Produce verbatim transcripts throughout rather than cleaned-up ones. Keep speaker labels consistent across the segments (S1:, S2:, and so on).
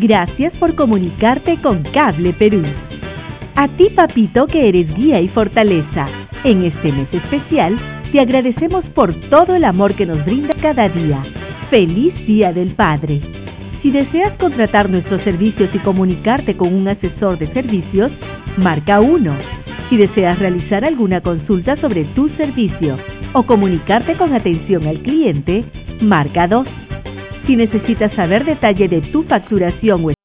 S1: Gracias por comunicarte con Cable Perú. A ti, papito, que eres guía y fortaleza. En este mes especial, te agradecemos por todo el amor que nos brinda cada día. ¡Feliz Día del Padre! Si deseas contratar nuestros servicios y comunicarte con un asesor de servicios, marca uno. Si deseas realizar alguna consulta sobre tu servicio o comunicarte con atención al cliente, marca dos. Si necesitas saber detalle de tu facturación o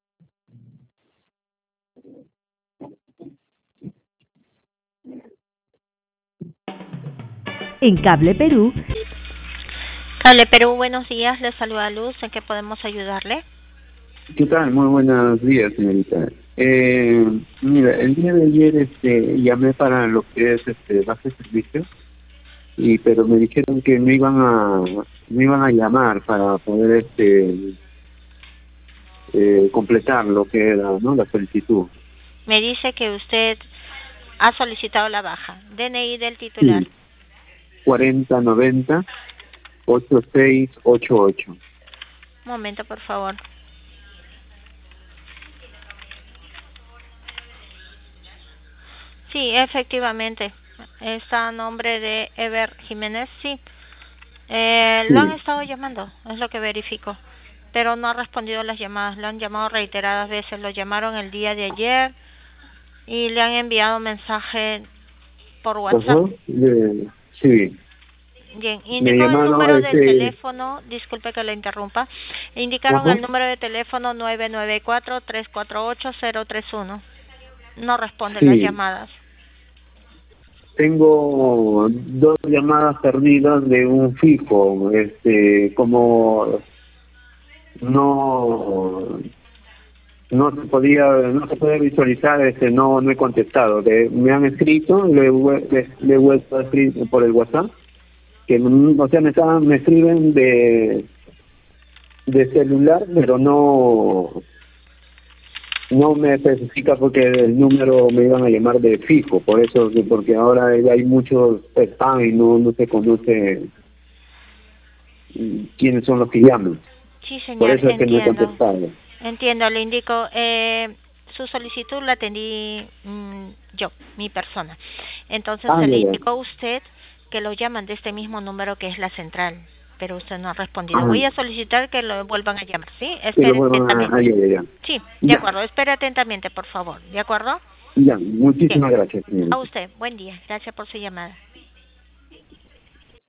S1: en Cable Perú.
S2: Cable Perú, buenos días, les saluda Luz, ¿en qué podemos ayudarle?
S3: ¿Qué tal? Muy buenos días, señorita. Eh, mira, el día de ayer este, llamé para lo que es este base de servicio, y pero me dijeron que me iban a me iban a llamar para poder este eh, completar lo que era, ¿no?, la solicitud.
S2: Me dice que usted ha solicitado la baja. D N I del titular.
S3: Sí. cuarenta noventa ochenta y seis ochenta y ocho.
S2: Un momento, por favor. Sí, efectivamente. Está a nombre de Ever Jiménez, sí. Eh,
S3: Sí.
S2: Lo han estado llamando, es lo que verifico. Pero no ha respondido las llamadas. Lo han llamado reiteradas veces. Lo llamaron el día de ayer y le han enviado mensaje por WhatsApp.
S3: Ajá. Eh, sí.
S2: Bien,
S3: Me
S2: indicó el
S3: llamaron
S2: número del
S3: este.
S2: teléfono, disculpe que le interrumpa, indicaron
S3: Ajá.
S2: el número de teléfono nueve nueve cuatro, tres cuatro ocho, cero tres uno. No responde
S3: Sí.
S2: las llamadas.
S3: Tengo dos llamadas perdidas de un fijo, este, como no no se podía no se puede visualizar, este, no no he contestado. De, me han escrito, le, he vue- le, le he vuelto a escribir por el WhatsApp, que mm, o sea, me estaban, me escriben de de celular, pero no no me especifica porque el número me iban a llamar de fijo, por eso, porque ahora hay muchos spam y no no se conoce quiénes son los que llaman.
S2: Sí,
S3: Por
S2: señor,
S3: eso es que no he
S2: entiendo.
S3: contestado.
S2: Entiendo, le indico, eh, su solicitud la atendí mm, yo, mi persona. Entonces
S3: Ah,
S2: se le
S3: ya, ya.
S2: indicó a usted que lo llaman de este mismo número que es la central, pero usted no ha respondido.
S3: Ah,
S2: Voy a solicitar que lo vuelvan a llamar, ¿sí?
S3: que lo
S2: Espere
S3: vuelvan a... Ah,
S2: atentamente.
S3: ya, ya, ya.
S2: Sí, de
S3: Ya,
S2: acuerdo, espere atentamente, por favor, ¿de acuerdo?
S3: ya.
S2: Bien.
S3: Muchísimas gracias,
S2: A
S3: señorita.
S2: usted, buen día, gracias por su llamada.